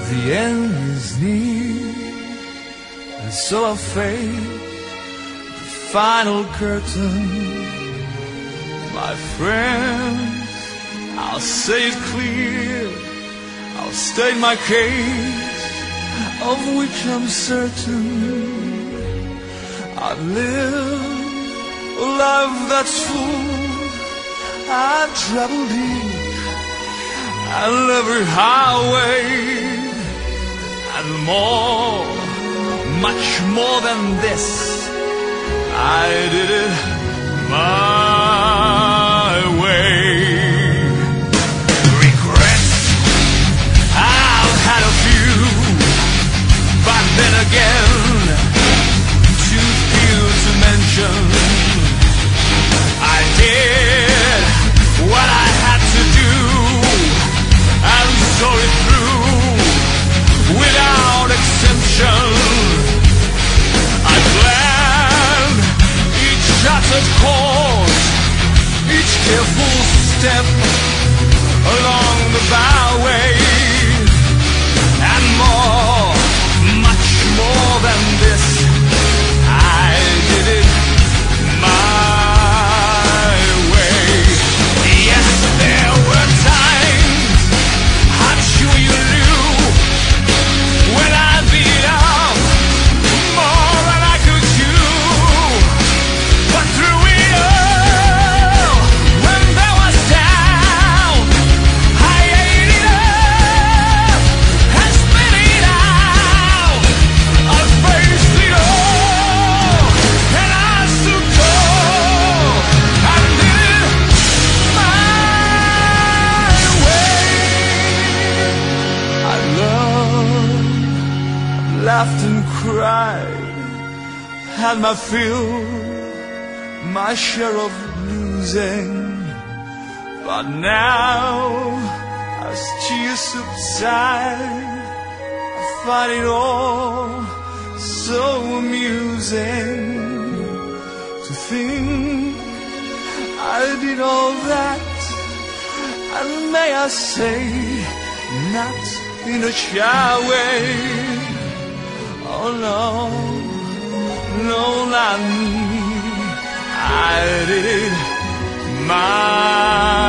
The end is near, and so I face the final curtain. My friends, I'll say it clear, I'll state my case, of which I'm certain. I've lived a life that's full, I've traveled deep and every highway, and more, much more than this, I did it my way. Regrets, I've had a few, but then again, too few to mention. I did what I had to do, and saw it through without exemption. I planned each shattered course, each careful step along the byway, and more, much more than this, I did it my way. Yes, there were times I'm sure you knew when I beat up more than I could chew. But through it all, when there was doubt, I ate it up and spit it out. I faced it all, and I stood tall and did it my way. I loved, laughed and cried, had my fill, my share of losing. But now, as tears subside, I find it all so amusing to think I did all that, and may I say, not in a shy way. Oh no, no, not me. I did it my